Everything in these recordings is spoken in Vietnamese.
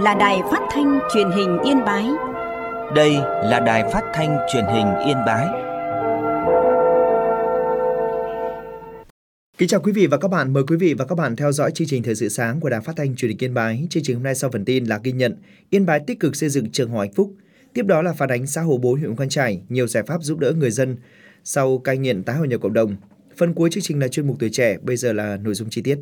là Đài Phát thanh Truyền hình Yên Bái. Đây là Đài Phát thanh Truyền hình Yên Bái. Kính chào quý vị và các bạn, mời quý vị và các bạn theo dõi chương trình Thời sự sáng của Đài Phát thanh Truyền hình Yên Bái. Chương trình hôm nay sau phần tin là ghi nhận Yên Bái tích cực xây dựng trường học hạnh phúc. Tiếp đó là phản ánh xã Hồ Bối, huyện Mù Căng Chải, nhiều giải pháp giúp đỡ người dân sau cai nghiện tái hòa nhập cộng đồng. Phần cuối chương trình là chuyên mục Tuổi Trẻ, bây giờ là nội dung chi tiết.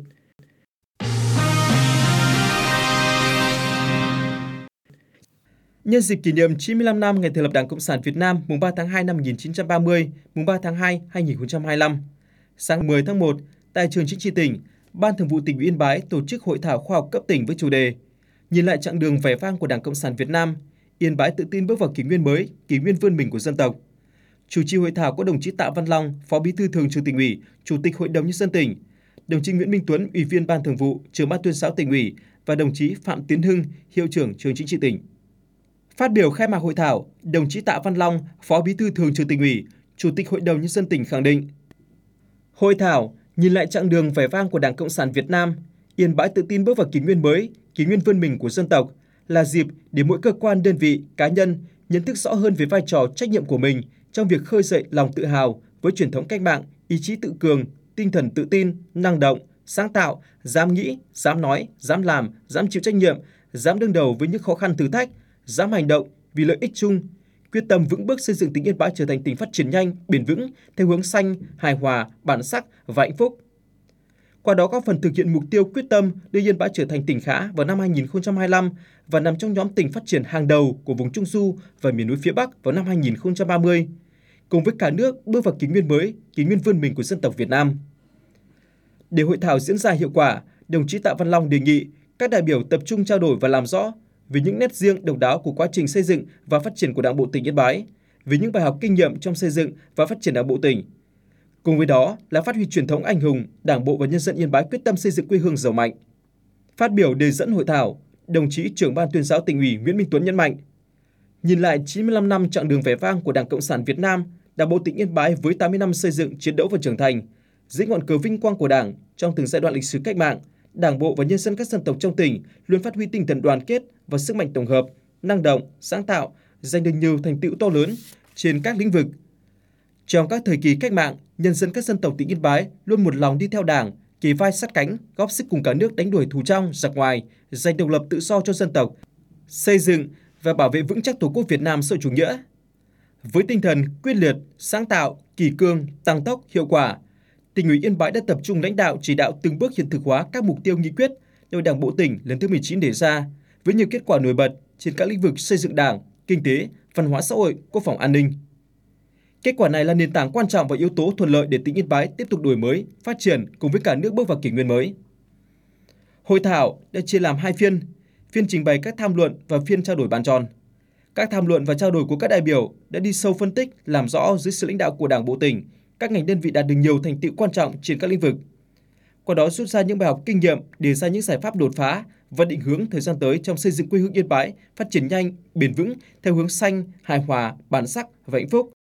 Nhân dịp kỷ niệm 95 năm ngày thành lập Đảng Cộng sản Việt Nam mùng 3 tháng 2 năm 1930, mùng 3 tháng 2 2025, sáng 10 tháng 1, tại trường Chính trị tỉnh, Ban Thường vụ Tỉnh ủy Yên Bái tổ chức hội thảo khoa học cấp tỉnh với chủ đề Nhìn lại chặng đường vẻ vang của Đảng Cộng sản Việt Nam, Yên Bái tự tin bước vào kỷ nguyên mới, kỷ nguyên vươn mình của dân tộc. Chủ trì hội thảo có đồng chí Tạ Văn Long, Phó Bí thư Thường trực Tỉnh ủy, Chủ tịch Hội đồng Nhân dân tỉnh, đồng chí Nguyễn Minh Tuấn, Ủy viên Ban Thường vụ, Trưởng Ban Tuyên giáo Tỉnh ủy và đồng chí Phạm Tiến Hưng, Hiệu trưởng Trường Chính trị tỉnh. Phát biểu khai mạc hội thảo, đồng chí Tạ Văn Long, Phó Bí thư Thường trực Tỉnh ủy, Chủ tịch Hội đồng Nhân dân tỉnh khẳng định: Hội thảo nhìn lại chặng đường vẻ vang của Đảng Cộng sản Việt Nam, Yên Bái tự tin bước vào kỷ nguyên mới, kỷ nguyên vươn mình của dân tộc, là dịp để mỗi cơ quan, đơn vị, cá nhân nhận thức rõ hơn về vai trò trách nhiệm của mình trong việc khơi dậy lòng tự hào với truyền thống cách mạng, ý chí tự cường, tinh thần tự tin, năng động, sáng tạo, dám nghĩ, dám nói, dám làm, dám chịu trách nhiệm, dám đương đầu với những khó khăn thử thách, dám hành động vì lợi ích chung, quyết tâm vững bước xây dựng tỉnh Yên Bái trở thành tỉnh phát triển nhanh, bền vững theo hướng xanh, hài hòa, bản sắc và hạnh phúc. Qua đó góp phần thực hiện mục tiêu quyết tâm đưa Yên Bái trở thành tỉnh khá vào năm 2025 và nằm trong nhóm tỉnh phát triển hàng đầu của vùng Trung Du và miền núi phía Bắc vào năm 2030, cùng với cả nước bước vào kỷ nguyên mới, kỷ nguyên vươn mình của dân tộc Việt Nam. Để hội thảo diễn ra hiệu quả, đồng chí Tạ Văn Long đề nghị các đại biểu tập trung trao đổi và làm rõ về những nét riêng độc đáo của quá trình xây dựng và phát triển của Đảng bộ tỉnh Yên Bái, về những bài học kinh nghiệm trong xây dựng và phát triển Đảng bộ tỉnh. Cùng với đó là phát huy truyền thống anh hùng, Đảng bộ và nhân dân Yên Bái quyết tâm xây dựng quê hương giàu mạnh. Phát biểu đề dẫn hội thảo, đồng chí Trưởng Ban Tuyên giáo Tỉnh ủy Nguyễn Minh Tuấn nhấn mạnh: Nhìn lại 95 năm chặng đường vẻ vang của Đảng Cộng sản Việt Nam, Đảng bộ tỉnh Yên Bái với 80 năm xây dựng, chiến đấu và trưởng thành, dưới ngọn cờ vinh quang của Đảng trong từng giai đoạn lịch sử cách mạng, Đảng bộ và nhân dân các dân tộc trong tỉnh luôn phát huy tinh thần đoàn kết và sức mạnh tổng hợp, năng động, sáng tạo, giành được nhiều thành tựu to lớn trên các lĩnh vực. Trong các thời kỳ cách mạng, nhân dân các dân tộc tỉnh Yên Bái luôn một lòng đi theo Đảng, kề vai sát cánh, góp sức cùng cả nước đánh đuổi thù trong, giặc ngoài, giành độc lập tự do cho dân tộc, xây dựng và bảo vệ vững chắc Tổ quốc Việt Nam xã hội chủ nghĩa. Với tinh thần quyết liệt, sáng tạo, kỷ cương, tăng tốc, hiệu quả, Tỉnh ủy Yên Bái đã tập trung lãnh đạo chỉ đạo từng bước hiện thực hóa các mục tiêu nghị quyết do Đảng bộ tỉnh lần thứ 19 đề ra, với nhiều kết quả nổi bật trên các lĩnh vực xây dựng Đảng, kinh tế, văn hóa xã hội, quốc phòng an ninh. Kết quả này là nền tảng quan trọng và yếu tố thuận lợi để tỉnh Yên Bái tiếp tục đổi mới, phát triển cùng với cả nước bước vào kỷ nguyên mới. Hội thảo đã chia làm 2 phiên, phiên trình bày các tham luận và phiên trao đổi bàn tròn. Các tham luận và trao đổi của các đại biểu đã đi sâu phân tích, làm rõ dưới sự lãnh đạo của Đảng bộ tỉnh, các ngành đơn vị đạt được nhiều thành tựu quan trọng trên các lĩnh vực. Qua đó rút ra những bài học kinh nghiệm, đề ra những giải pháp đột phá và định hướng thời gian tới trong xây dựng quê hương Yên Bái phát triển nhanh, bền vững theo hướng xanh, hài hòa, bản sắc và hạnh phúc.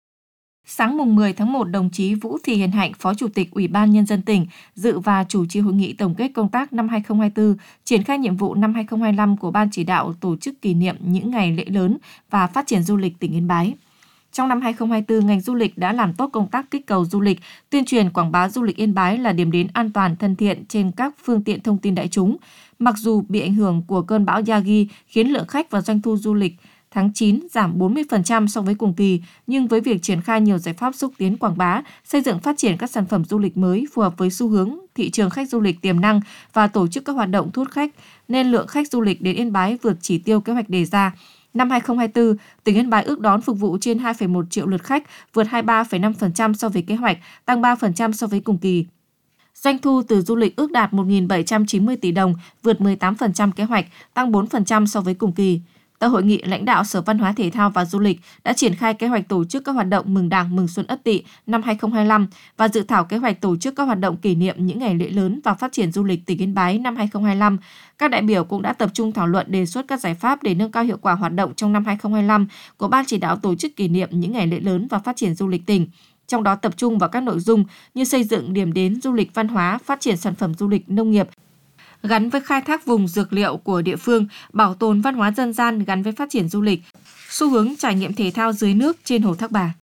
Sáng mùng 10 tháng 1, đồng chí Vũ Thị Hiền Hạnh, Phó Chủ tịch Ủy ban Nhân dân tỉnh, dự và chủ trì hội nghị tổng kết công tác năm 2024, triển khai nhiệm vụ năm 2025 của Ban chỉ đạo tổ chức kỷ niệm những ngày lễ lớn và phát triển du lịch tỉnh Yên Bái. Trong năm 2024, ngành du lịch đã làm tốt công tác kích cầu du lịch, tuyên truyền quảng bá du lịch Yên Bái là điểm đến an toàn thân thiện trên các phương tiện thông tin đại chúng. Mặc dù bị ảnh hưởng của cơn bão Yagi khiến lượng khách và doanh thu du lịch tháng 9 giảm 40% so với cùng kỳ, nhưng với việc triển khai nhiều giải pháp xúc tiến quảng bá, xây dựng phát triển các sản phẩm du lịch mới phù hợp với xu hướng thị trường khách du lịch tiềm năng và tổ chức các hoạt động thu hút khách, nên lượng khách du lịch đến Yên Bái vượt chỉ tiêu kế hoạch đề ra. Năm 2024, tỉnh Yên Bái ước đón phục vụ trên 2,1 triệu lượt khách, vượt 23,5% so với kế hoạch, tăng 3% so với cùng kỳ. Doanh thu từ du lịch ước đạt 1.790 tỷ đồng, vượt 18% kế hoạch, tăng 4% so với cùng kỳ. Tại hội nghị, lãnh đạo Sở Văn hóa Thể thao và Du lịch đã triển khai kế hoạch tổ chức các hoạt động mừng Đảng, mừng Xuân Ất Tỵ năm 2025 và dự thảo kế hoạch tổ chức các hoạt động kỷ niệm những ngày lễ lớn và phát triển du lịch tỉnh Yên Bái năm 2025. Các đại biểu cũng đã tập trung thảo luận đề xuất các giải pháp để nâng cao hiệu quả hoạt động trong năm 2025 của Ban chỉ đạo tổ chức kỷ niệm những ngày lễ lớn và phát triển du lịch tỉnh. Trong đó tập trung vào các nội dung như xây dựng điểm đến du lịch văn hóa, phát triển sản phẩm du lịch nông nghiệp, gắn với khai thác vùng dược liệu của địa phương, bảo tồn văn hóa dân gian gắn với phát triển du lịch, xu hướng trải nghiệm thể thao dưới nước trên hồ Thác Bà.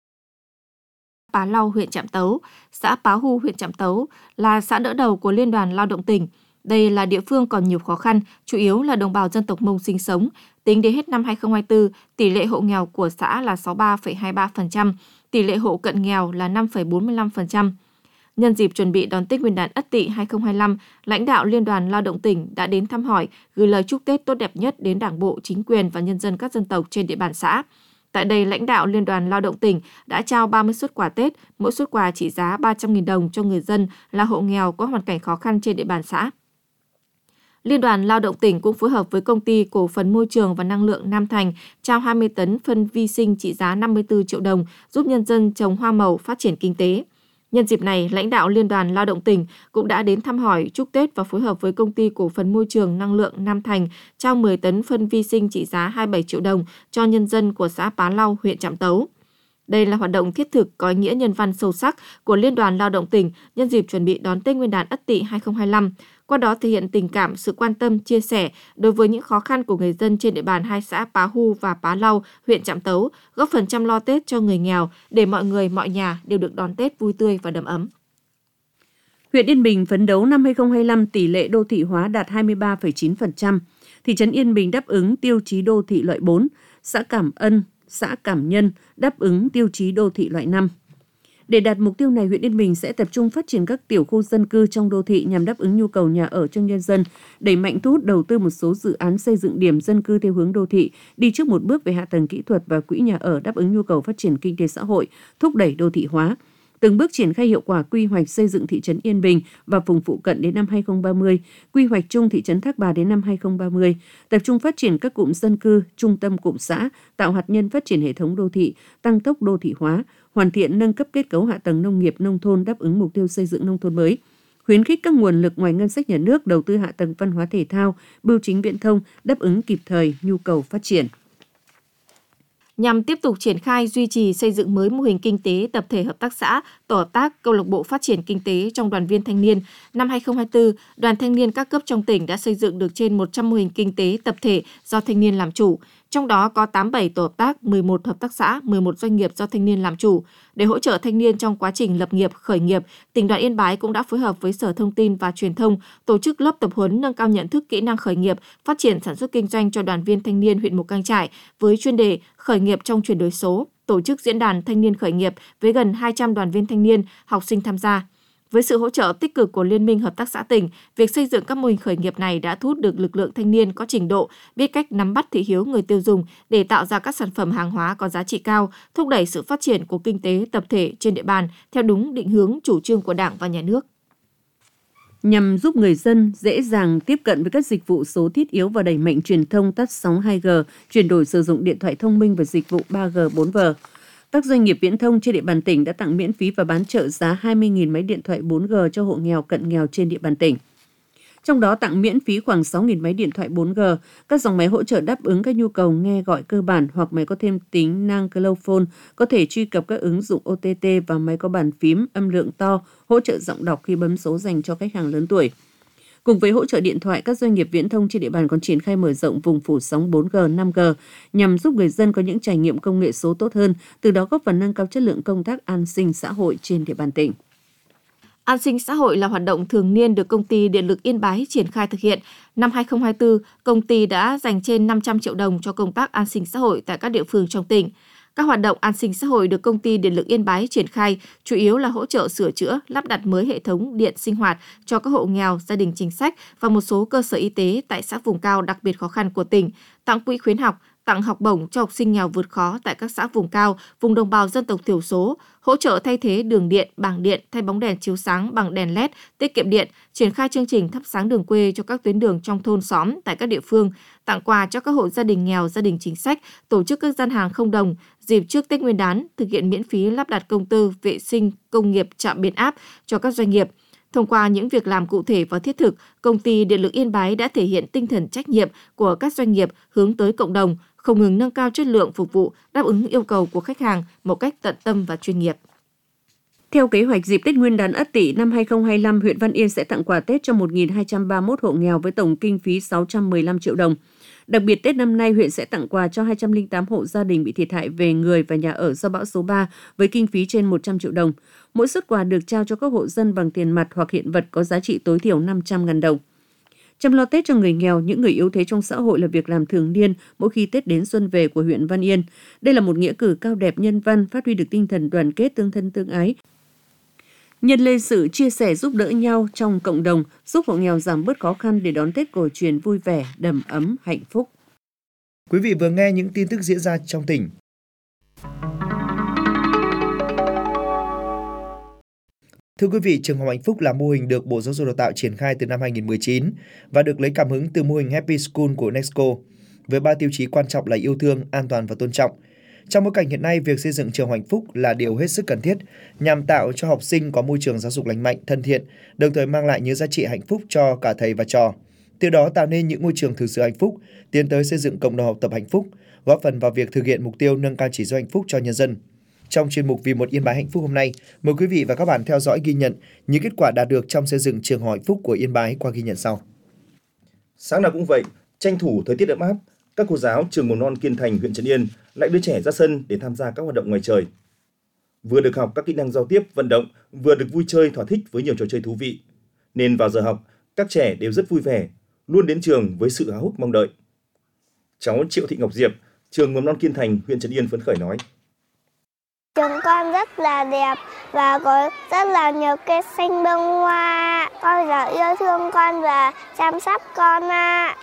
Pá Lau, huyện Trạm Tấu, xã Pá Hu, huyện Trạm Tấu là xã đỡ đầu của Liên đoàn Lao động tỉnh. Đây là địa phương còn nhiều khó khăn, chủ yếu là đồng bào dân tộc Mông sinh sống. Tính đến hết năm 2024, tỷ lệ hộ nghèo của xã là 63,23%, tỷ lệ hộ cận nghèo là 5,45%. Nhân dịp chuẩn bị đón Tết Nguyên đán Ất Tỵ 2025, lãnh đạo Liên đoàn Lao động tỉnh đã đến thăm hỏi, gửi lời chúc Tết tốt đẹp nhất đến Đảng bộ, chính quyền và nhân dân các dân tộc trên địa bàn xã. Tại đây, lãnh đạo Liên đoàn Lao động tỉnh đã trao 30 suất quà Tết, mỗi suất quà trị giá 300.000 đồng cho người dân là hộ nghèo có hoàn cảnh khó khăn trên địa bàn xã. Liên đoàn Lao động tỉnh cũng phối hợp với Công ty Cổ phần Môi trường và Năng lượng Nam Thành trao 20 tấn phân vi sinh trị giá 54 triệu đồng giúp nhân dân trồng hoa màu phát triển kinh tế. Nhân dịp này, lãnh đạo Liên đoàn Lao động tỉnh cũng đã đến thăm hỏi, chúc Tết và phối hợp với Công ty Cổ phần Môi trường Năng lượng Nam Thành trao 10 tấn phân vi sinh trị giá 27 triệu đồng cho nhân dân của xã Pá Lau, huyện Trạm Tấu. Đây là hoạt động thiết thực có ý nghĩa nhân văn sâu sắc của Liên đoàn Lao động tỉnh nhân dịp chuẩn bị đón Tết Nguyên đán Ất Tỵ 2025, qua đó thể hiện tình cảm, sự quan tâm, chia sẻ đối với những khó khăn của người dân trên địa bàn hai xã Pá Hu và Pá Lau, huyện Trạm Tấu, góp phần chăm lo Tết cho người nghèo để mọi người, mọi nhà đều được đón Tết vui tươi và đầm ấm. Huyện Yên Bình phấn đấu năm 2025 tỷ lệ đô thị hóa đạt 23,9%, thị trấn Yên Bình đáp ứng tiêu chí đô thị loại 4, xã Cảm Ân, xã Cảm Nhân đáp ứng tiêu chí đô thị loại 5. Để đạt mục tiêu này, huyện Yên Bình sẽ tập trung phát triển các tiểu khu dân cư trong đô thị nhằm đáp ứng nhu cầu nhà ở cho nhân dân, đẩy mạnh thu hút đầu tư một số dự án xây dựng điểm dân cư theo hướng đô thị, đi trước một bước về hạ tầng kỹ thuật và quỹ nhà ở đáp ứng nhu cầu phát triển kinh tế xã hội, thúc đẩy đô thị hóa. Từng bước triển khai hiệu quả quy hoạch xây dựng thị trấn Yên Bình và vùng phụ cận đến năm 2030, quy hoạch chung thị trấn Thác Bà đến năm 2030, tập trung phát triển các cụm dân cư, trung tâm cụm xã, tạo hạt nhân phát triển hệ thống đô thị, tăng tốc đô thị hóa, hoàn thiện nâng cấp kết cấu hạ tầng nông nghiệp nông thôn đáp ứng mục tiêu xây dựng nông thôn mới. Khuyến khích các nguồn lực ngoài ngân sách nhà nước đầu tư hạ tầng văn hóa thể thao, bưu chính viễn thông đáp ứng kịp thời nhu cầu phát triển. Nhằm tiếp tục triển khai, duy trì, xây dựng mới mô hình kinh tế tập thể hợp tác xã, tổ hợp tác, câu lạc bộ phát triển kinh tế trong đoàn viên thanh niên, năm 2024, Đoàn Thanh niên các cấp trong tỉnh đã xây dựng được trên 100 mô hình kinh tế tập thể do thanh niên làm chủ. Trong đó có 87 tổ hợp tác, 11 hợp tác xã, 11 doanh nghiệp do thanh niên làm chủ. Để hỗ trợ thanh niên trong quá trình lập nghiệp, khởi nghiệp, tỉnh đoàn Yên Bái cũng đã phối hợp với Sở Thông tin và Truyền thông tổ chức lớp tập huấn nâng cao nhận thức kỹ năng khởi nghiệp, phát triển sản xuất kinh doanh cho đoàn viên thanh niên huyện Mù Cang Chải với chuyên đề khởi nghiệp trong chuyển đổi số, tổ chức diễn đàn thanh niên khởi nghiệp với gần 200 đoàn viên thanh niên, học sinh tham gia. Với sự hỗ trợ tích cực của Liên minh Hợp tác xã tỉnh, việc xây dựng các mô hình khởi nghiệp này đã thu hút được lực lượng thanh niên có trình độ, biết cách nắm bắt thị hiếu người tiêu dùng để tạo ra các sản phẩm hàng hóa có giá trị cao, thúc đẩy sự phát triển của kinh tế tập thể trên địa bàn theo đúng định hướng chủ trương của Đảng và Nhà nước. Nhằm giúp người dân dễ dàng tiếp cận với các dịch vụ số thiết yếu và đẩy mạnh truyền thông tắt sóng 2G, chuyển đổi sử dụng điện thoại thông minh và dịch vụ 3G, 4G. Các doanh nghiệp viễn thông trên địa bàn tỉnh đã tặng miễn phí và bán trợ giá 20.000 máy điện thoại 4G cho hộ nghèo cận nghèo trên địa bàn tỉnh. Trong đó tặng miễn phí khoảng 6.000 máy điện thoại 4G, các dòng máy hỗ trợ đáp ứng các nhu cầu nghe gọi cơ bản hoặc máy có thêm tính năng cloud phone, có thể truy cập các ứng dụng OTT và máy có bàn phím âm lượng to, hỗ trợ giọng đọc khi bấm số dành cho khách hàng lớn tuổi. Cùng với hỗ trợ điện thoại, các doanh nghiệp viễn thông trên địa bàn còn triển khai mở rộng vùng phủ sóng 4G, 5G nhằm giúp người dân có những trải nghiệm công nghệ số tốt hơn, từ đó góp phần nâng cao chất lượng công tác an sinh xã hội trên địa bàn tỉnh. An sinh xã hội là hoạt động thường niên được Công ty Điện lực Yên Bái triển khai thực hiện. Năm 2024, công ty đã dành trên 500 triệu đồng cho công tác an sinh xã hội tại các địa phương trong tỉnh. Các hoạt động an sinh xã hội được Công ty Điện lực Yên Bái triển khai chủ yếu là hỗ trợ sửa chữa, lắp đặt mới hệ thống điện sinh hoạt cho các hộ nghèo, gia đình chính sách và một số cơ sở y tế tại xã vùng cao đặc biệt khó khăn của tỉnh, tặng quỹ khuyến học, tặng học bổng cho học sinh nghèo vượt khó tại các xã vùng cao, vùng đồng bào dân tộc thiểu số, hỗ trợ thay thế đường điện, bảng điện, thay bóng đèn chiếu sáng bằng đèn LED, tiết kiệm điện, triển khai chương trình thắp sáng đường quê cho các tuyến đường trong thôn xóm tại các địa phương, tặng quà cho các hộ gia đình nghèo, gia đình chính sách, tổ chức các gian hàng không đồng, dịp trước Tết Nguyên đán, thực hiện miễn phí lắp đặt công tơ, vệ sinh, công nghiệp, trạm biến áp cho các doanh nghiệp. Thông qua những việc làm cụ thể và thiết thực, Công ty Điện lực Yên Bái đã thể hiện tinh thần trách nhiệm của các doanh nghiệp hướng tới cộng đồng, không ngừng nâng cao chất lượng phục vụ, đáp ứng yêu cầu của khách hàng một cách tận tâm và chuyên nghiệp. Theo kế hoạch, dịp Tết Nguyên đán Ất Tỵ năm 2025, huyện Văn Yên sẽ tặng quà Tết cho 1.231 hộ nghèo với tổng kinh phí 615 triệu đồng. Đặc biệt, Tết năm nay, huyện sẽ tặng quà cho 208 hộ gia đình bị thiệt hại về người và nhà ở do bão số 3 với kinh phí trên 100 triệu đồng. Mỗi suất quà được trao cho các hộ dân bằng tiền mặt hoặc hiện vật có giá trị tối thiểu 500.000 đồng. Chăm lo Tết cho người nghèo, những người yếu thế trong xã hội là việc làm thường niên mỗi khi Tết đến xuân về của huyện Văn Yên. Đây là một nghĩa cử cao đẹp nhân văn, phát huy được tinh thần đoàn kết, tương thân tương ái, nhân lên sự chia sẻ giúp đỡ nhau trong cộng đồng, giúp hộ nghèo giảm bớt khó khăn để đón Tết cổ truyền vui vẻ, đầm ấm, hạnh phúc. Quý vị vừa nghe những tin tức diễn ra trong tỉnh. Thưa quý vị, trường học Hạnh Phúc là mô hình được Bộ Giáo dục Đào tạo triển khai từ năm 2019 và được lấy cảm hứng từ mô hình Happy School của UNESCO, với 3 tiêu chí quan trọng là yêu thương, an toàn và tôn trọng. Trong bối cảnh hiện nay, việc xây dựng trường Hạnh Phúc là điều hết sức cần thiết nhằm tạo cho học sinh có môi trường giáo dục lành mạnh, thân thiện, đồng thời mang lại những giá trị hạnh phúc cho cả thầy và trò. Từ đó tạo nên những môi trường thực sự hạnh phúc, tiến tới xây dựng cộng đồng học tập hạnh phúc, góp phần vào việc thực hiện mục tiêu nâng cao chỉ số hạnh phúc cho nhân dân. Trong chuyên mục Vì một Yên Bái hạnh phúc hôm nay, mời quý vị và các bạn theo dõi ghi nhận những kết quả đạt được trong xây dựng trường Hạnh Phúc của Yên Bái qua ghi nhận sau. Sáng nào cũng vậy, tranh thủ thời tiết ấm áp, các cô giáo trường mầm non Kiên Thành, huyện Trấn Yên lại đưa trẻ ra sân để tham gia các hoạt động ngoài trời. Vừa được học các kỹ năng giao tiếp, vận động, vừa được vui chơi thỏa thích với nhiều trò chơi thú vị. Nên vào giờ học, các trẻ đều rất vui vẻ, luôn đến trường với sự háo hức mong đợi. Cháu Triệu Thị Ngọc Diệp, trường mầm non Kiên Thành, huyện Trấn Yên phấn khởi nói: Trường con rất là đẹp và có rất là nhiều cây xanh bông hoa. Con rất yêu thương con và chăm sóc con ạ.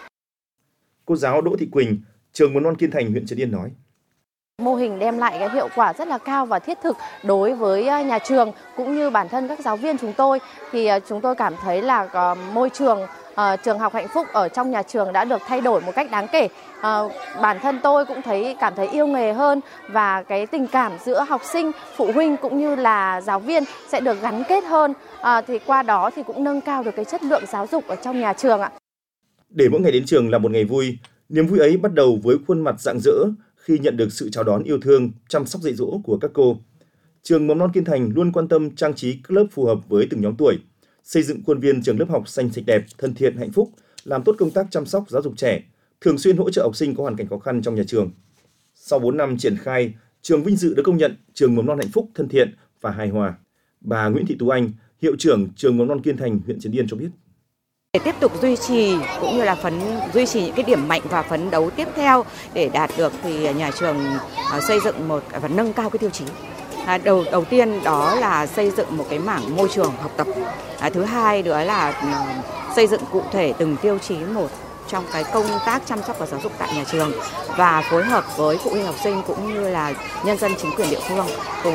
Cô giáo Đỗ Thị Quỳnh, trường mầm non Kiên Thành, huyện Trấn Yên nói: Mô hình đem lại cái hiệu quả rất là cao và thiết thực đối với nhà trường cũng như bản thân các giáo viên chúng tôi. Thì chúng tôi cảm thấy là môi trường trường học Hạnh Phúc ở trong nhà trường đã được thay đổi một cách đáng kể. Bản thân tôi cũng cảm thấy yêu nghề hơn và cái tình cảm giữa học sinh, phụ huynh cũng như là giáo viên sẽ được gắn kết hơn. Thì qua đó thì cũng nâng cao được cái chất lượng giáo dục ở trong nhà trường ạ. Để mỗi ngày đến trường là một ngày vui, niềm vui ấy bắt đầu với khuôn mặt rạng rỡ khi nhận được sự chào đón yêu thương, chăm sóc dạy dỗ của các cô. Trường mầm non Kiên Thành luôn quan tâm trang trí các lớp phù hợp với từng nhóm tuổi, xây dựng khuôn viên trường lớp học xanh sạch đẹp, thân thiện, hạnh phúc, làm tốt công tác chăm sóc giáo dục trẻ, thường xuyên hỗ trợ học sinh có hoàn cảnh khó khăn trong nhà trường. Sau 4 năm triển khai, trường vinh dự được công nhận trường mầm non hạnh phúc, thân thiện và hài hòa. Bà Nguyễn Thị Tú Anh, hiệu trưởng trường mầm non Kiên Thành, huyện Trấn Yên cho biết: để tiếp tục duy trì cũng như là duy trì những cái điểm mạnh và phấn đấu tiếp theo để đạt được thì nhà trường xây dựng và nâng cao cái tiêu chí. Đầu tiên đó là xây dựng một cái mảng môi trường học tập. Thứ hai nữa là xây dựng cụ thể từng tiêu chí một trong cái công tác chăm sóc và giáo dục tại nhà trường và phối hợp với phụ huynh học sinh cũng như là nhân dân chính quyền địa phương cùng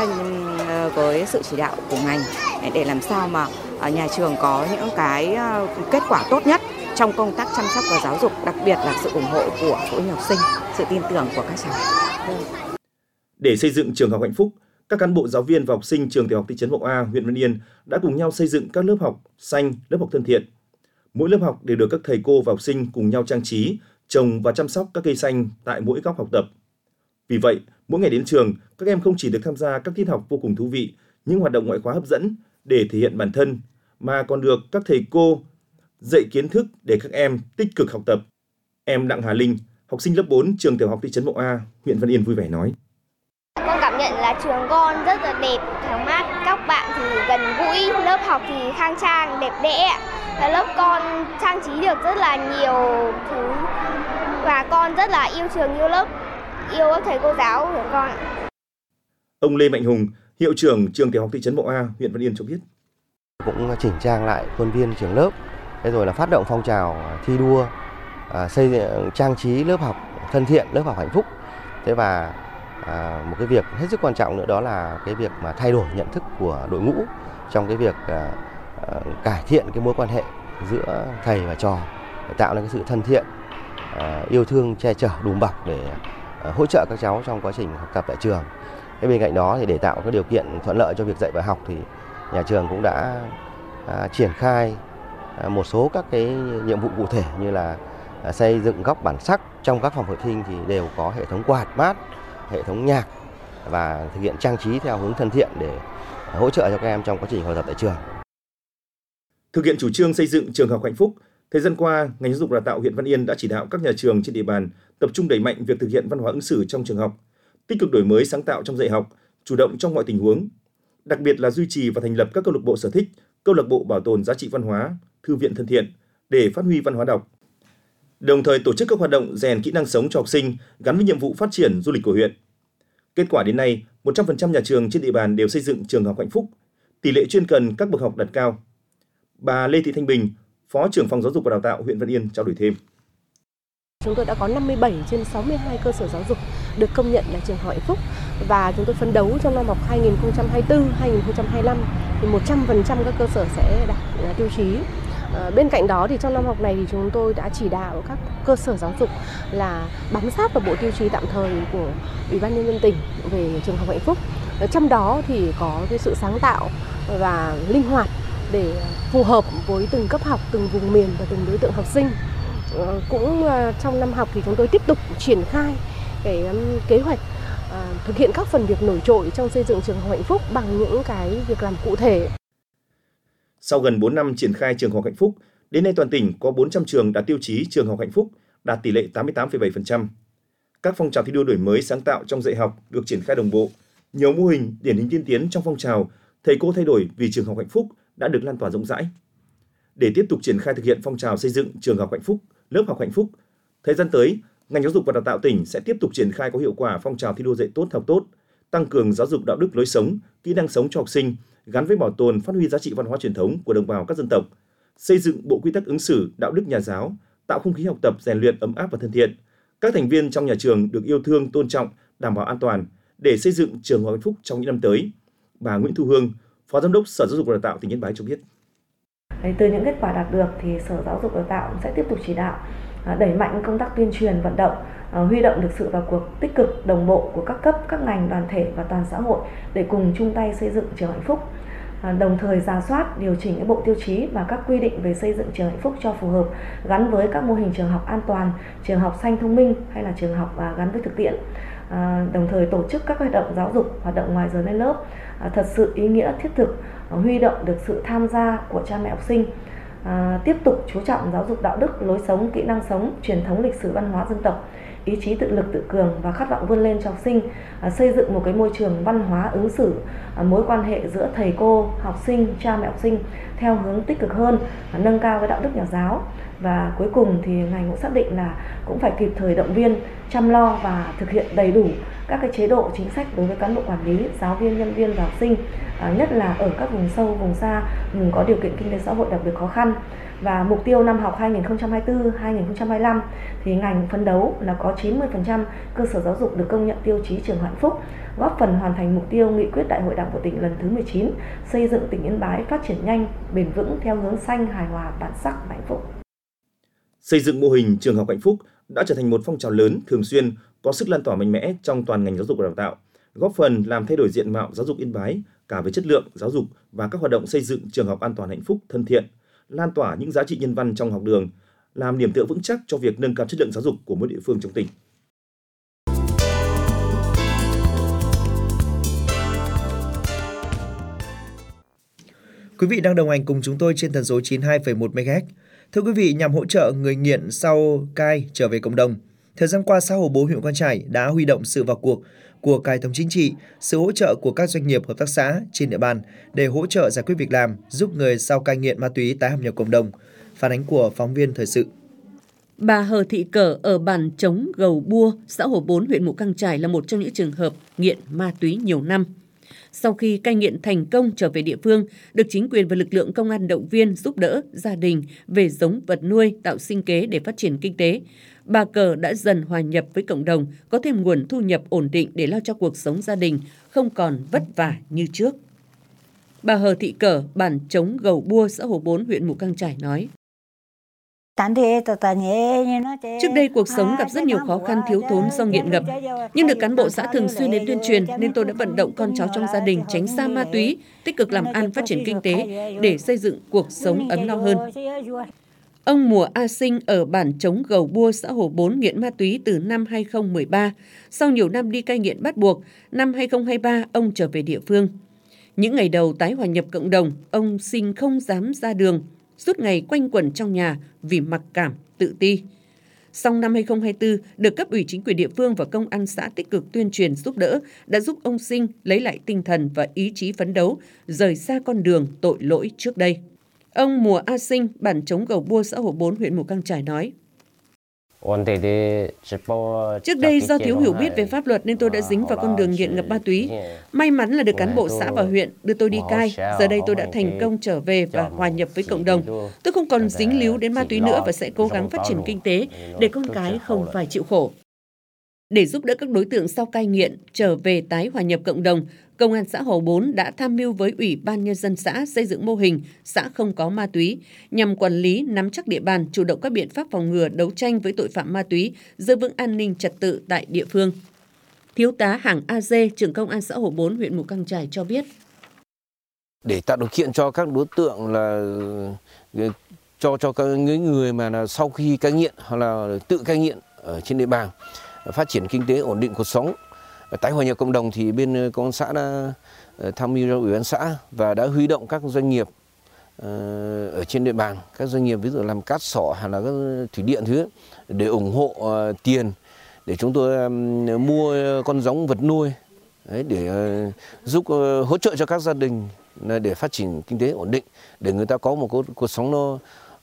với sự chỉ đạo của ngành để làm sao mà nhà trường có những cái kết quả tốt nhất trong công tác chăm sóc và giáo dục, đặc biệt là sự ủng hộ của phụ huynh học sinh, sự tin tưởng của các cháu. Để xây dựng trường học hạnh phúc, các cán bộ giáo viên và học sinh trường tiểu học thị trấn Mậu A, huyện Văn Yên đã cùng nhau xây dựng các lớp học xanh, lớp học thân thiện. Mỗi lớp học đều được các thầy cô và học sinh cùng nhau trang trí, trồng và chăm sóc các cây xanh tại mỗi góc học tập. Vì vậy, mỗi ngày đến trường, các em không chỉ được tham gia các tiết học vô cùng thú vị, những hoạt động ngoại khóa hấp dẫn để thể hiện bản thân, mà còn được các thầy cô dạy kiến thức để các em tích cực học tập. Em Đặng Hà Linh, học sinh lớp 4 trường tiểu học thị trấn Mậu A, huyện Văn Yên vui vẻ nói: Con cảm nhận là trường con rất là đẹp, thoáng mát, các bạn thì gần gũi, lớp học thì khang trang, đẹp đẽ. Và lớp con trang trí được rất là nhiều thứ và con rất là yêu trường, yêu lớp, yêu các thầy cô giáo của con. Ông Lê Mạnh Hùng, hiệu trưởng trường tiểu học thị trấn Mậu A, huyện Văn Yên cho biết: cũng chỉnh trang lại khuôn viên trường lớp, thế rồi là phát động phong trào thi đua, xây dựng trang trí lớp học thân thiện, lớp học hạnh phúc. Thế và một cái việc hết sức quan trọng nữa đó là cái việc mà thay đổi nhận thức của đội ngũ trong cái việc cải thiện cái mối quan hệ giữa thầy và trò, để tạo ra cái sự thân thiện, yêu thương, che chở, đùm bọc để hỗ trợ các cháu trong quá trình học tập tại trường. Cái bên cạnh đó thì để tạo các điều kiện thuận lợi cho việc dạy và học thì nhà trường cũng đã triển khai một số các cái nhiệm vụ cụ thể như là xây dựng góc bản sắc. Trong các phòng hội thi thì đều có hệ thống quạt mát, hệ thống nhạc và thực hiện trang trí theo hướng thân thiện để hỗ trợ cho các em trong quá trình học tập tại trường. Thực hiện chủ trương xây dựng trường học hạnh phúc, thời gian qua, ngành giáo dục đào tạo huyện Văn Yên đã chỉ đạo các nhà trường trên địa bàn tập trung đẩy mạnh việc thực hiện văn hóa ứng xử trong trường học, tích cực đổi mới sáng tạo trong dạy học, chủ động trong mọi tình huống. Đặc biệt là duy trì và thành lập các câu lạc bộ sở thích, câu lạc bộ bảo tồn giá trị văn hóa, thư viện thân thiện để phát huy văn hóa đọc. Đồng thời tổ chức các hoạt động rèn kỹ năng sống cho học sinh gắn với nhiệm vụ phát triển du lịch của huyện. Kết quả đến nay, 100% nhà trường trên địa bàn đều xây dựng trường học hạnh phúc, tỷ lệ chuyên cần các bậc học đạt cao. Bà Lê Thị Thanh Bình, Phó trưởng phòng giáo dục và đào tạo huyện Văn Yên trao đổi thêm. Chúng tôi đã có 57 trên 62 cơ sở giáo dục được công nhận là trường học hạnh phúc và chúng tôi phấn đấu trong năm học 2024-2025 thì 100% các cơ sở sẽ đạt tiêu chí. Bên cạnh đó thì trong năm học này thì chúng tôi đã chỉ đạo các cơ sở giáo dục là bám sát vào bộ tiêu chí tạm thời của Ủy ban Nhân dân tỉnh về trường học hạnh phúc. Trong đó thì có cái sự sáng tạo và linh hoạt để phù hợp với từng cấp học, từng vùng miền và từng đối tượng học sinh. Cũng trong năm học thì chúng tôi tiếp tục triển khai cái kế hoạch thực hiện các phần việc nổi trội trong xây dựng trường học hạnh phúc bằng những cái việc làm cụ thể. Sau gần 4 năm triển khai trường học hạnh phúc, đến nay toàn tỉnh có 400 trường đạt tiêu chí trường học hạnh phúc, đạt tỷ lệ 88,7%. Các phong trào thi đua đổi mới sáng tạo trong dạy học được triển khai đồng bộ. Nhiều mô hình điển hình tiên tiến trong phong trào thầy cô thay đổi vì trường học hạnh phúc đã được lan tỏa rộng rãi. Để tiếp tục triển khai thực hiện phong trào xây dựng trường học hạnh phúc, lớp học hạnh phúc, thời gian tới, ngành giáo dục và đào tạo tỉnh sẽ tiếp tục triển khai có hiệu quả phong trào thi đua dạy tốt học tốt, tăng cường giáo dục đạo đức lối sống, kỹ năng sống cho học sinh, gắn với bảo tồn phát huy giá trị văn hóa truyền thống của đồng bào các dân tộc, xây dựng bộ quy tắc ứng xử đạo đức nhà giáo, tạo không khí học tập rèn luyện ấm áp và thân thiện. Các thành viên trong nhà trường được yêu thương, tôn trọng, đảm bảo an toàn để xây dựng trường học hạnh phúc trong những năm tới. Bà Nguyễn Thu Hương, Phó Giám đốc Sở Giáo dục và Đào tạo tỉnh Yên Bái cho biết. Từ những kết quả đạt được thì Sở Giáo dục và Đào tạo sẽ tiếp tục chỉ đạo đẩy mạnh công tác tuyên truyền vận động, huy động được sự vào cuộc tích cực đồng bộ của các cấp, các ngành, đoàn thể và toàn xã hội để cùng chung tay xây dựng trường hạnh phúc. Đồng thời rà soát, điều chỉnh các bộ tiêu chí và các quy định về xây dựng trường hạnh phúc cho phù hợp, gắn với các mô hình trường học an toàn, trường học xanh thông minh hay là trường học gắn với thực tiễn. Đồng thời tổ chức các hoạt động giáo dục, hoạt động ngoài giờ lên lớp thật sự ý nghĩa, thiết thực, huy động được sự tham gia của cha mẹ học sinh. Tiếp tục chú trọng giáo dục đạo đức, lối sống, kỹ năng sống, truyền thống lịch sử văn hóa dân tộc, ý chí tự lực tự cường và khát vọng vươn lên cho học sinh, xây dựng một cái môi trường văn hóa ứng xử, mối quan hệ giữa thầy cô, học sinh, cha mẹ học sinh theo hướng tích cực hơn, nâng cao cái đạo đức nhà giáo. Và cuối cùng thì ngành cũng xác định là cũng phải kịp thời động viên, chăm lo và thực hiện đầy đủ các cái chế độ chính sách đối với cán bộ quản lý, giáo viên, nhân viên và học sinh, nhất là ở các vùng sâu, vùng xa, vùng có điều kiện kinh tế xã hội đặc biệt khó khăn. Và mục tiêu năm học 2024-2025 thì ngành phấn đấu là có 90% cơ sở giáo dục được công nhận tiêu chí trường hạnh phúc, góp phần hoàn thành mục tiêu nghị quyết Đại hội Đảng bộ tỉnh lần thứ 19, xây dựng tỉnh Yên Bái phát triển nhanh, bền vững theo hướng xanh, hài hòa, bản sắc và hạnh phúc. Xây dựng mô hình trường học hạnh phúc đã trở thành một phong trào lớn, thường xuyên, có sức lan tỏa mạnh mẽ trong toàn ngành giáo dục và đào tạo, góp phần làm thay đổi diện mạo giáo dục Yên Bái cả về chất lượng giáo dục và các hoạt động xây dựng trường học an toàn, hạnh phúc, thân thiện, lan tỏa những giá trị nhân văn trong học đường, làm điểm tựa vững chắc cho việc nâng cao chất lượng giáo dục của mỗi địa phương trong tỉnh. Quý vị đang đồng hành cùng chúng tôi trên tần số 92,1 MHz. Thưa quý vị, nhằm hỗ trợ người nghiện sau cai trở về cộng đồng, thời gian qua xã Hồ Bố, huyện Quang Chải đã huy động sự vào cuộc của cải thống chính trị, sự hỗ trợ của các doanh nghiệp, hợp tác xã trên địa bàn để hỗ trợ giải quyết việc làm, giúp người sau cai nghiện ma túy tái hòa nhập cộng đồng. Phản ánh của phóng viên thời sự. Bà Hờ Thị Cở ở bản Trống Gầu Bua, xã Hồ Bốn, huyện Mù Cang Chải là một trong những trường hợp nghiện ma túy nhiều năm. Sau khi cai nghiện thành công trở về địa phương, được chính quyền và lực lượng công an động viên giúp đỡ gia đình về giống vật nuôi, tạo sinh kế để phát triển kinh tế, bà Cờ đã dần hòa nhập với cộng đồng, có thêm nguồn thu nhập ổn định để lo cho cuộc sống gia đình, không còn vất vả như trước. Bà Hờ Thị Cở, bản Trống Gầu Bua, xã Hồ Bốn, huyện Mù Cang Chải nói: Trước đây cuộc sống gặp rất nhiều khó khăn, thiếu thốn do nghiện ngập, nhưng được cán bộ xã thường xuyên đến tuyên truyền nên tôi đã vận động con cháu trong gia đình tránh xa ma túy, tích cực làm ăn, phát triển kinh tế để xây dựng cuộc sống ấm no hơn. Ông Mùa A Sinh ở bản Trống Gầu Bua, xã Hồ Bốn nghiện ma túy từ năm 2013. Sau nhiều năm đi cai nghiện bắt buộc, năm 2023 ông trở về địa phương. Những ngày đầu tái hòa nhập cộng đồng, ông Sinh không dám ra đường, suốt ngày quanh quẩn trong nhà vì mặc cảm, tự ti. Song năm 2024, được cấp ủy chính quyền địa phương và công an xã tích cực tuyên truyền giúp đỡ đã giúp ông Sinh lấy lại tinh thần và ý chí phấn đấu, rời xa con đường tội lỗi trước đây. Ông Mùa A Sinh, bản Trống Gầu Bua, xã Hồ 4, huyện Mù Cang Chải nói: Trước đây do thiếu hiểu biết về pháp luật nên tôi đã dính vào con đường nghiện ngập ma túy. May mắn là được cán bộ xã và huyện đưa tôi đi cai. Giờ đây tôi đã thành công trở về và hòa nhập với cộng đồng. Tôi không còn dính líu đến ma túy nữa và sẽ cố gắng phát triển kinh tế để con cái không phải chịu khổ. Để giúp đỡ các đối tượng sau cai nghiện trở về tái hòa nhập cộng đồng, Công an xã Hồ 4 đã tham mưu với Ủy ban Nhân dân xã xây dựng mô hình xã không có ma túy nhằm quản lý, nắm chắc địa bàn, chủ động các biện pháp phòng ngừa, đấu tranh với tội phạm ma túy, giữ vững an ninh trật tự tại địa phương. Thiếu tá Hằng A Dê, trưởng Công an xã Hồ 4, huyện Mù Cang Chải cho biết: Để tạo điều kiện cho các đối tượng là cho các người mà sau khi cai nghiện hoặc là tự cai nghiện ở trên địa bàn phát triển kinh tế, ổn định cuộc sống, tái hòa nhập cộng đồng, thì bên công an xã đã tham mưu cho ủy ban xã và đã huy động các doanh nghiệp ở trên địa bàn, các doanh nghiệp ví dụ làm cát sỏi hay là các thủy điện thứ để ủng hộ tiền để chúng tôi mua con giống vật nuôi để giúp hỗ trợ cho các gia đình để phát triển kinh tế ổn định, để người ta có một cuộc sống nó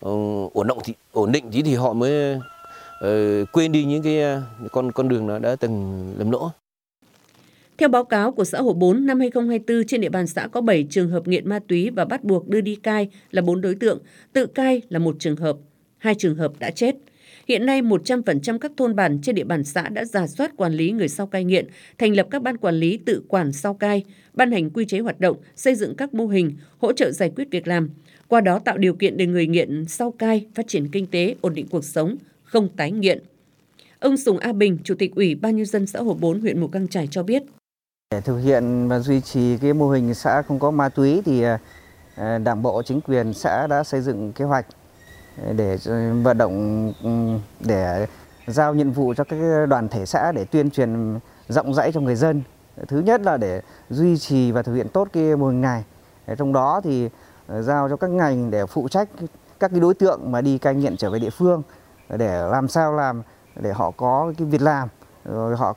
ổn định thì họ mới quên đi những cái con đường nó đã từng lầm lỡ. Theo báo cáo của xã Hồ 4, năm 2024 trên địa bàn xã có 7 trường hợp nghiện ma túy và bắt buộc đưa đi cai là 4 đối tượng, tự cai là 1 trường hợp, 2 trường hợp đã chết. Hiện nay 100% các thôn bản trên địa bàn xã đã rà soát quản lý người sau cai nghiện, thành lập các ban quản lý tự quản sau cai, ban hành quy chế hoạt động, xây dựng các mô hình, hỗ trợ giải quyết việc làm. Qua đó tạo điều kiện để người nghiện sau cai phát triển kinh tế, ổn định cuộc sống, không tái nghiện. Ông Sùng A Bình, Chủ tịch Ủy ban Nhân dân xã Hồ 4, huyện Mù Cang Chải cho biết: Để thực hiện và duy trì cái mô hình xã không có ma túy thì Đảng bộ, chính quyền xã đã xây dựng kế hoạch để vận động, để giao nhiệm vụ cho các đoàn thể xã để tuyên truyền rộng rãi cho người dân. Thứ nhất là để duy trì và thực hiện tốt cái mô hình này. Trong đó thì giao cho các ngành để phụ trách các cái đối tượng mà đi cai nghiện trở về địa phương, để làm sao để họ có cái việc làm, rồi họ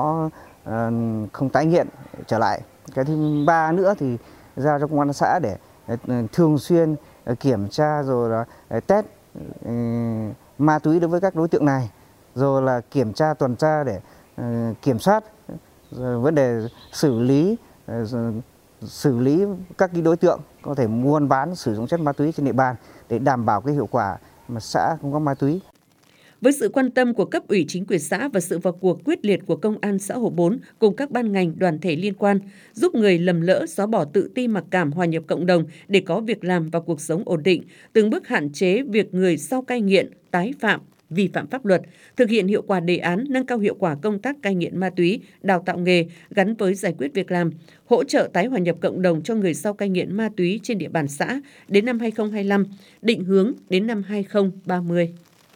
không tái nghiện trở lại. Cái thứ ba nữa thì giao cho công an xã để thường xuyên kiểm tra rồi là test ma túy đối với các đối tượng này, rồi là kiểm tra tuần tra để kiểm soát vấn đề xử lý các cái đối tượng có thể buôn bán sử dụng chất ma túy trên địa bàn để đảm bảo cái hiệu quả mà xã không có ma túy. Với sự quan tâm của cấp ủy chính quyền xã và sự vào cuộc quyết liệt của Công an xã Hồ 4 cùng các ban ngành đoàn thể liên quan, giúp người lầm lỡ xóa bỏ tự ti mặc cảm, hòa nhập cộng đồng để có việc làm và cuộc sống ổn định, từng bước hạn chế việc người sau cai nghiện, tái phạm, vi phạm pháp luật, thực hiện hiệu quả đề án nâng cao hiệu quả công tác cai nghiện ma túy, đào tạo nghề gắn với giải quyết việc làm, hỗ trợ tái hòa nhập cộng đồng cho người sau cai nghiện ma túy trên địa bàn xã đến năm 2025, định hướng đến năm 2030.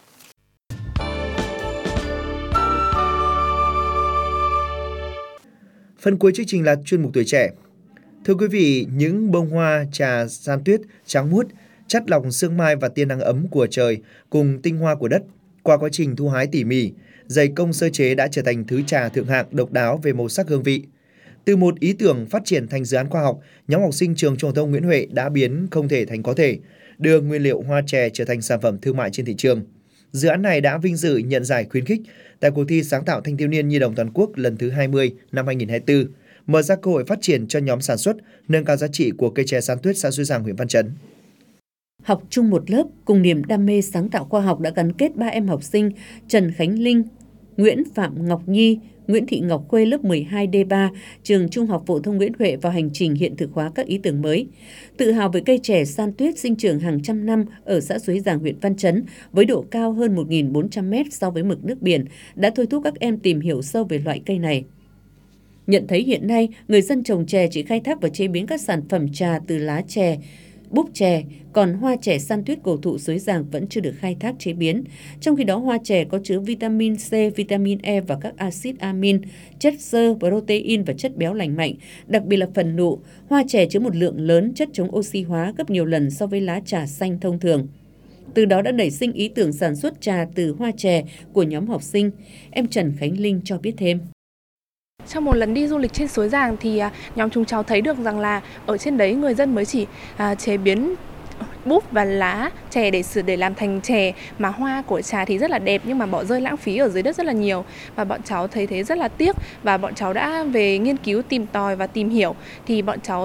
Phần cuối chương trình là chuyên mục tuổi trẻ. Thưa quý vị, những bông hoa trà san tuyết trắng muốt, chắt lòng sương mai và tia nắng ấm của trời cùng tinh hoa của đất, qua quá trình thu hái tỉ mỉ, dày công sơ chế đã trở thành thứ trà thượng hạng độc đáo về màu sắc hương vị. Từ một ý tưởng phát triển thành dự án khoa học, nhóm học sinh trường Trung học phổ thông Nguyễn Huệ đã biến không thể thành có thể, đưa nguyên liệu hoa chè trở thành sản phẩm thương mại trên thị trường. Dự án này đã vinh dự nhận giải khuyến khích tại cuộc thi sáng tạo thanh thiếu niên nhi đồng toàn quốc lần thứ 20 năm 2024, mở ra cơ hội phát triển cho nhóm sản xuất, nâng cao giá trị của cây chè san tuyết xã Suối Giàng, huyện Văn Chấn. Học chung một lớp cùng niềm đam mê sáng tạo khoa học đã gắn kết 3 em học sinh Trần Khánh Linh, Nguyễn Phạm Ngọc Nhi, Nguyễn Thị Ngọc Khuê lớp 12D3, trường Trung học phổ thông Nguyễn Huệ vào hành trình hiện thực hóa các ý tưởng mới. Tự hào với cây chè san tuyết sinh trưởng hàng trăm năm ở xã Suối Giàng, huyện Văn Chấn với độ cao hơn 1.400 m so với mực nước biển đã thôi thúc các em tìm hiểu sâu về loại cây này. Nhận thấy hiện nay người dân trồng chè chỉ khai thác và chế biến các sản phẩm trà từ lá chè búp chè, còn hoa chè săn tuyết cổ thụ Suối Giàng vẫn chưa được khai thác chế biến. Trong khi đó, hoa chè có chứa vitamin C, vitamin E và các axit amin, chất xơ, protein và chất béo lành mạnh. Đặc biệt là phần nụ, hoa chè chứa một lượng lớn chất chống oxy hóa gấp nhiều lần so với lá trà xanh thông thường. Từ đó đã nảy sinh ý tưởng sản xuất trà từ hoa chè của nhóm học sinh. Em Trần Khánh Linh cho biết thêm. Trong một lần đi du lịch trên Suối Giàng thì nhóm chúng cháu thấy được rằng là ở trên đấy người dân mới chỉ chế biến búp và lá chè để làm thành chè, mà hoa của trà thì rất là đẹp nhưng mà bỏ rơi lãng phí ở dưới đất rất là nhiều, và bọn cháu thấy thế rất là tiếc, và bọn cháu đã về nghiên cứu, tìm tòi và tìm hiểu, thì bọn cháu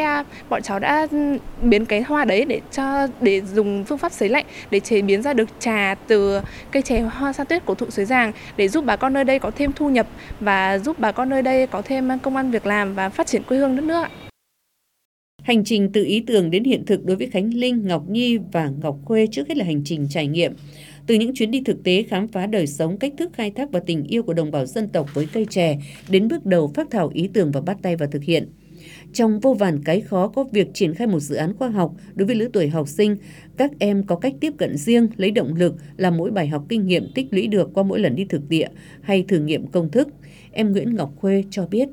đã biến cái hoa đấy để dùng phương pháp sấy lạnh để chế biến ra được trà từ cây chè hoa san tuyết cổ thụ Suối Giàng, để giúp bà con nơi đây có thêm thu nhập và giúp bà con nơi đây có thêm công ăn việc làm và phát triển quê hương đất nước. Hành trình từ ý tưởng đến hiện thực đối với Khánh Linh, Ngọc Nhi và Ngọc Khuê trước hết là hành trình trải nghiệm. Từ những chuyến đi thực tế khám phá đời sống, cách thức khai thác và tình yêu của đồng bào dân tộc với cây chè, đến bước đầu phác thảo ý tưởng và bắt tay vào thực hiện. Trong vô vàn cái khó có việc triển khai một dự án khoa học đối với lứa tuổi học sinh, các em có cách tiếp cận riêng, lấy động lực là mỗi bài học kinh nghiệm tích lũy được qua mỗi lần đi thực địa hay thử nghiệm công thức. Em Nguyễn Ngọc Khuê cho biết.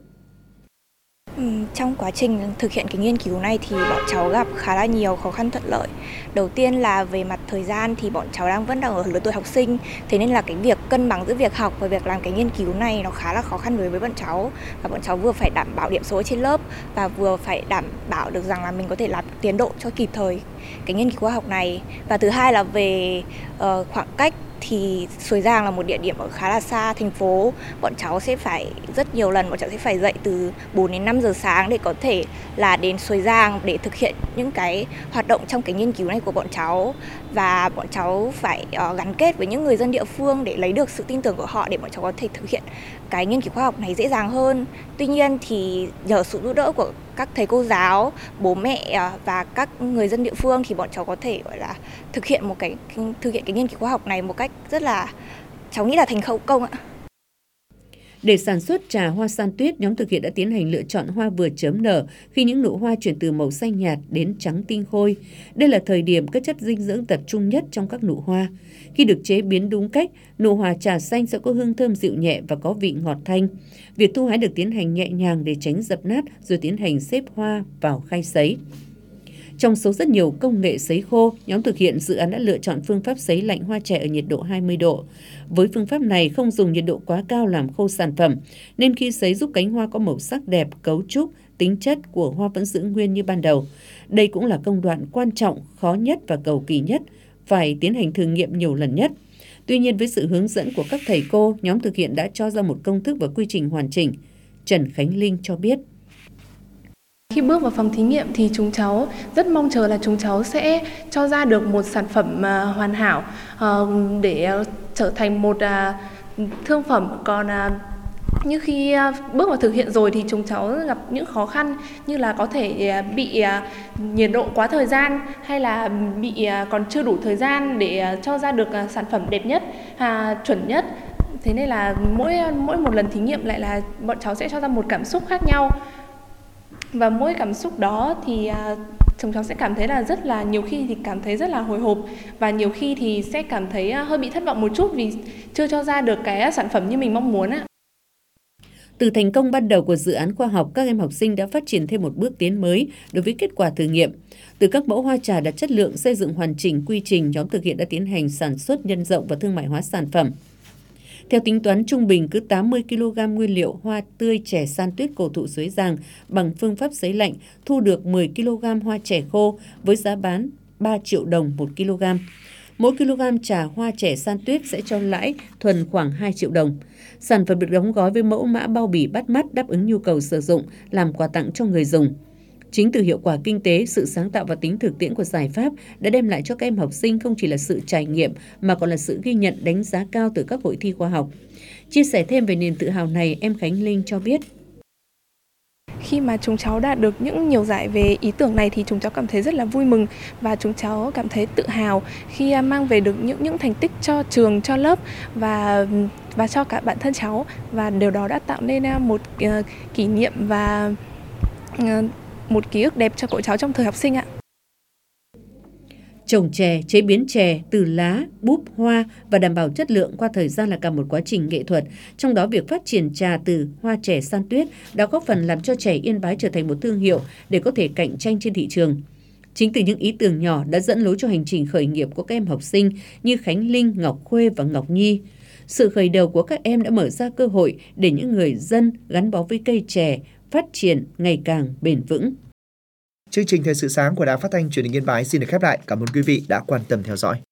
Trong quá trình thực hiện cái nghiên cứu này thì bọn cháu gặp khá là nhiều khó khăn thuận lợi. Đầu tiên là về mặt thời gian thì bọn cháu vẫn đang ở lứa tuổi học sinh, thế nên là cái việc cân bằng giữa việc học và việc làm cái nghiên cứu này nó khá là khó khăn đối với bọn cháu. Và bọn cháu vừa phải đảm bảo điểm số trên lớp và vừa phải đảm bảo được rằng là mình có thể làm tiến độ cho kịp thời cái nghiên cứu khoa học này. Và thứ hai là về khoảng cách, thì Suối Giàng là một địa điểm ở khá là xa thành phố. Bọn cháu sẽ phải rất nhiều lần bọn cháu sẽ phải dậy từ 4 đến 5 giờ sáng để có thể là đến Suối Giàng để thực hiện những cái hoạt động trong cái nghiên cứu này của bọn cháu. Và bọn cháu phải gắn kết với những người dân địa phương để lấy được sự tin tưởng của họ để bọn cháu có thể thực hiện cái nghiên cứu khoa học này dễ dàng hơn. Tuy nhiên thì nhờ sự giúp đỡ của các thầy cô giáo, bố mẹ và các người dân địa phương thì bọn cháu có thể gọi là thực hiện cái nghiên cứu khoa học này một cách rất là, cháu nghĩ là thành công ạ. Để sản xuất trà hoa san tuyết, nhóm thực hiện đã tiến hành lựa chọn hoa vừa chớm nở khi những nụ hoa chuyển từ màu xanh nhạt đến trắng tinh khôi. Đây là thời điểm các chất dinh dưỡng tập trung nhất trong các nụ hoa. Khi được chế biến đúng cách, nụ hoa trà xanh sẽ có hương thơm dịu nhẹ và có vị ngọt thanh. Việc thu hái được tiến hành nhẹ nhàng để tránh dập nát, rồi tiến hành xếp hoa vào khay sấy. Trong số rất nhiều công nghệ sấy khô, nhóm thực hiện dự án đã lựa chọn phương pháp sấy lạnh hoa chè ở nhiệt độ 20 độ. Với phương pháp này không dùng nhiệt độ quá cao làm khô sản phẩm, nên khi sấy giúp cánh hoa có màu sắc đẹp, cấu trúc, tính chất của hoa vẫn giữ nguyên như ban đầu. Đây cũng là công đoạn quan trọng, khó nhất và cầu kỳ nhất, phải tiến hành thử nghiệm nhiều lần nhất. Tuy nhiên với sự hướng dẫn của các thầy cô, nhóm thực hiện đã cho ra một công thức và quy trình hoàn chỉnh. Trần Khánh Linh cho biết. Khi bước vào phòng thí nghiệm thì chúng cháu rất mong chờ là chúng cháu sẽ cho ra được một sản phẩm hoàn hảo để trở thành một thương phẩm. Còn như khi bước vào thực hiện rồi thì chúng cháu gặp những khó khăn như là có thể bị nhiệt độ quá thời gian, hay là bị còn chưa đủ thời gian để cho ra được sản phẩm đẹp nhất, chuẩn nhất. Thế nên là mỗi một lần thí nghiệm lại là bọn cháu sẽ cho ra một cảm xúc khác nhau. Và mỗi cảm xúc đó thì chúng cháu sẽ cảm thấy là rất là, nhiều khi thì cảm thấy rất là hồi hộp, và nhiều khi thì sẽ cảm thấy hơi bị thất vọng một chút vì chưa cho ra được cái sản phẩm như mình mong muốn ạ. Từ thành công ban đầu của dự án khoa học, các em học sinh đã phát triển thêm một bước tiến mới đối với kết quả thử nghiệm. Từ các mẫu hoa trà đạt chất lượng, xây dựng hoàn chỉnh quy trình, nhóm thực hiện đã tiến hành sản xuất, nhân rộng và thương mại hóa sản phẩm. Theo tính toán trung bình, cứ 80 kg nguyên liệu hoa tươi chè san tuyết cổ thụ Suối Giàng bằng phương pháp sấy lạnh thu được 10 kg hoa chè khô với giá bán 3 triệu đồng 1 kg. Mỗi kg trà hoa chè san tuyết sẽ cho lãi thuần khoảng 2 triệu đồng. Sản phẩm được đóng gói với mẫu mã bao bì bắt mắt, đáp ứng nhu cầu sử dụng, làm quà tặng cho người dùng. Chính từ hiệu quả kinh tế, sự sáng tạo và tính thực tiễn của giải pháp đã đem lại cho các em học sinh không chỉ là sự trải nghiệm mà còn là sự ghi nhận đánh giá cao từ các hội thi khoa học. Chia sẻ thêm về niềm tự hào này, em Khánh Linh cho biết. Khi mà chúng cháu đạt được những nhiều giải về ý tưởng này thì chúng cháu cảm thấy rất là vui mừng, và chúng cháu cảm thấy tự hào khi mang về được những thành tích cho trường, cho lớp và cho cả bản thân cháu, và điều đó đã tạo nên một kỷ niệm và một ký ức đẹp cho cậu cháu trong thời học sinh ạ. Trồng chè, chế biến chè từ lá, búp, hoa và đảm bảo chất lượng qua thời gian là cả một quá trình nghệ thuật. Trong đó, việc phát triển trà từ hoa chè San Tuyết đã góp phần làm cho chè Yên Bái trở thành một thương hiệu để có thể cạnh tranh trên thị trường. Chính từ những ý tưởng nhỏ đã dẫn lối cho hành trình khởi nghiệp của các em học sinh như Khánh Linh, Ngọc Khuê và Ngọc Nhi. Sự khởi đầu của các em đã mở ra cơ hội để những người dân gắn bó với cây chè phát triển ngày càng bền vững. Chương trình Thời sự sáng của Đài Phát thanh Truyền hình Yên Bái xin được khép lại. Cảm ơn quý vị đã quan tâm theo dõi.